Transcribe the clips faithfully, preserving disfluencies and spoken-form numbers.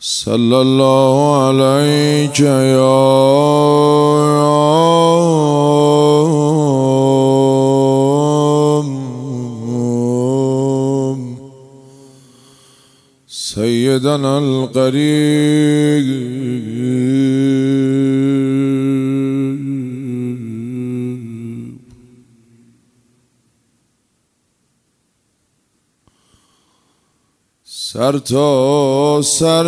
صلی الله علیک یا سیدنا القریب. سر تا سر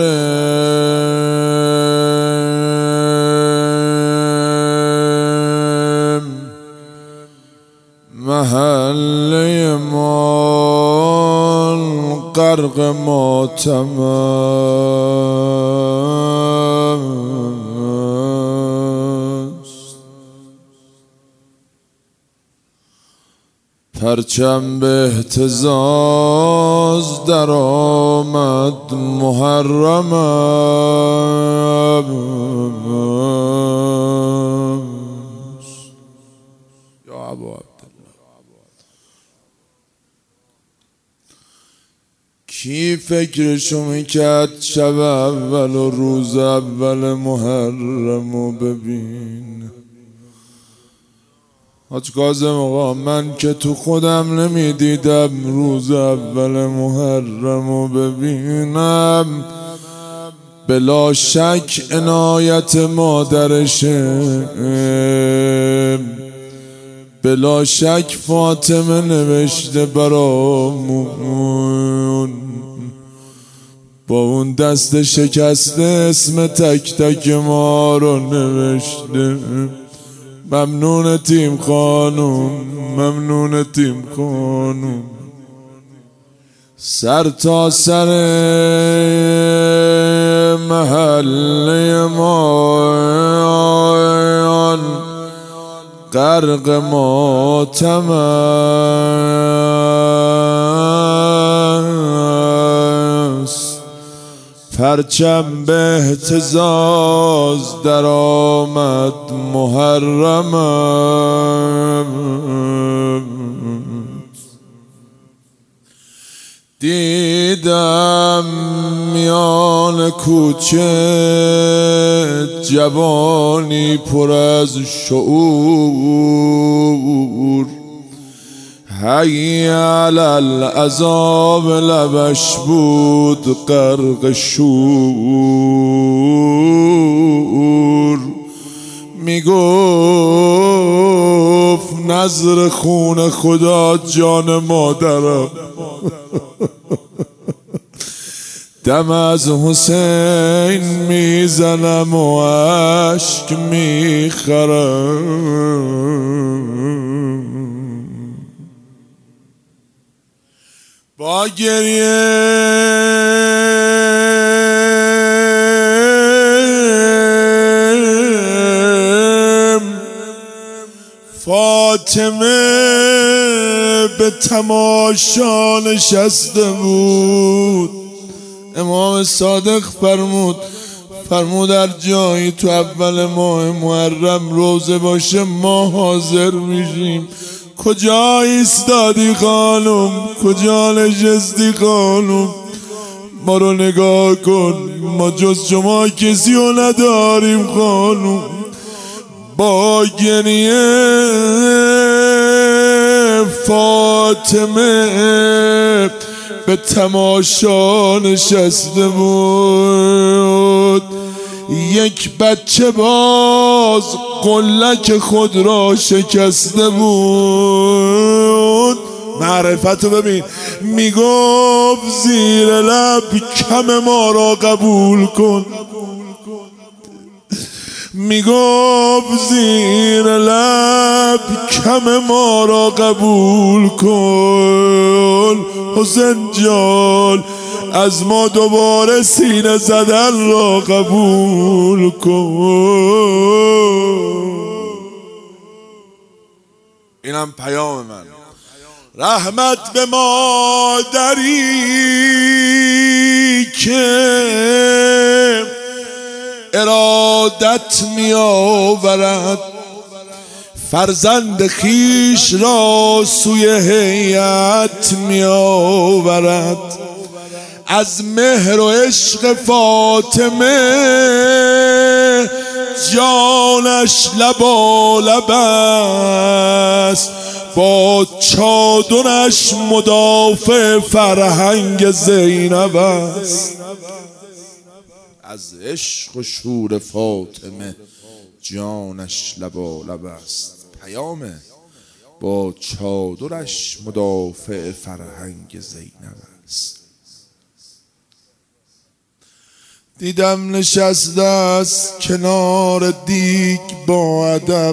محله ما غرق ماتم است. پرچم به اهتزاز در آمد محرم است. یا ابا عبدالله کی فکرشو میکرد شب اول و روز اول محرمو ببین؟ حاج کاظم آقا من که تو خودم نمیدیدم روز اول محرمو ببینم. بلا شک عنایت مادرشه، بلا شک فاطمه نوشته برامون با اون دست شکسته اسم تک تک ما رو نوشته. ممنون تیم خانوم، ممنون تیم خانوم. سر تا سر محله ما غرق ماتم است. پرچم به اهتزاز در آمد محرم است. دیدم میان کوچه جوانی پر از شعور، حی علی العذاب لبش بود غرق شور. میگفت نظر خون خدا جان مادرم، دم از حسین میزنم و عشق میخرم. با گریه فاطمه به تماشا نشسته بود. امام صادق فرمود فرمود هر جایی تو اول ماه محرم روزه باشه ما حاضر میشیم. کجا ایستادی خانم؟ کجا نشستی خانم؟ ما رو نگاه کن، ما جز شما کسی رو نداریم خانم. با گریه فاطمه به تماشا نشسته بود. یک بچه باز قلک خود را شکسته بود. معرفتو ببین، میگفت زیر لب کم ما را قبول کن. میگفت زیر لب کم ما را قبول کن. حسین جان از ما دوباره سینه زدن را قبول کن. اینم پیام من. رحمت به مادری که ارادت می آورد، فرزند خیش را سوی هیئت می آورد. از مهر و عشق فاطمه جانش لبالب است، با چادرش مدافع فرهنگ زینب است. از عشق و شور فاطمه جانش لبالب است، پیامه با چادرش مدافع فرهنگ زینب است. دیدم نشسته است کنار دیگ با ادب،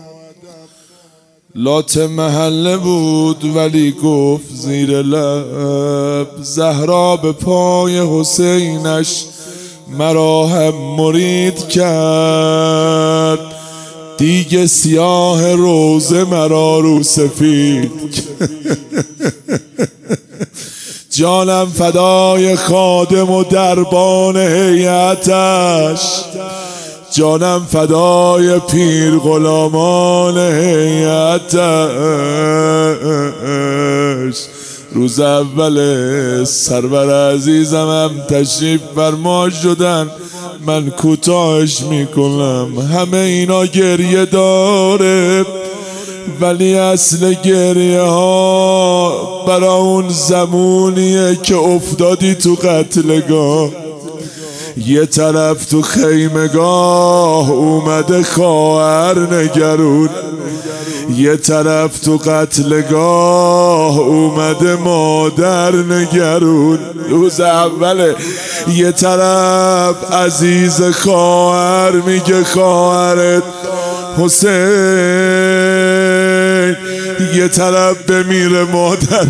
لات محله بود ولی گفت زیر لب، زهرا به پای حسینش مرا هم مرید کرد، دیگ سیاه روزه مرا رو سفید. جانم فدای خادم و دربان هیئتش، جانم فدای پیر غلامان هیئتش. روز اول سرور عزیزمم تشریف فرما شدن، من کوتاهش میکنم. همه اینا گریه داره ولی اصل گریه ها برا اون زمونیه که افتادی تو قتلگاه. یه طرف تو خیمگاه اومده خواهر نگرون، یه طرف تو قتلگاه اومده مادر نگرون. روز اوله یه طرف عزیز خواهر میگه خواهرت حسین، یه طرف بمیره مادر.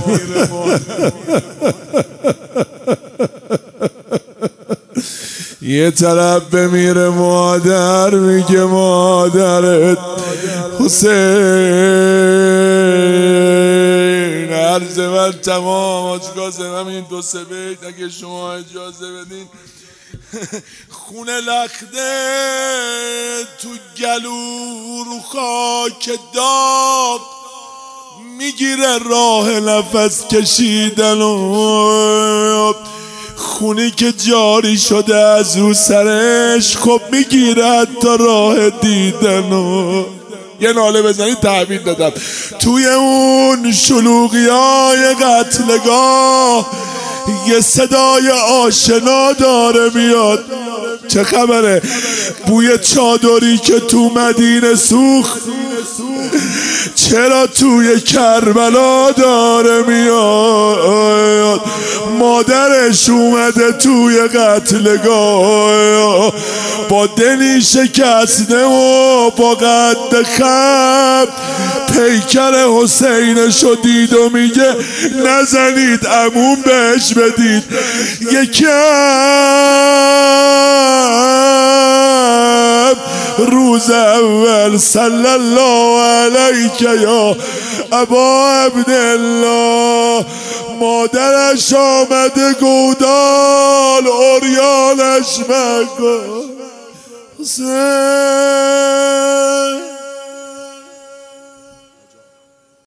یه طرف بمیره مادر میگه مادرت حسین. عرض من تمام آجگاه این دو سه بیت اگه شما اجازه بدین. خونه لخته تو گلو رو خاک داغ میگیره راه نفس کشیدن و خونی که جاری شده از رو سرش خب میگیره حتی راه دیدن و یه ناله بزنی تعبیر دادم. توی اون شلوغی های قتلگاه یه صدای آشنا داره میاد. چه خبره؟ بوی چادری که تو مدینه سوخت چرا توی کربلا داره میاد. مادرش اومده توی قتلگاه با دلی شکسته و با قد خم پیکر حسینشو دید و میگه نزنید عموم بهش بدید. یکم روز اول صلی الله علیک یا ابا عبدالله مادرش آمده گودال اوریانش مکن حسین.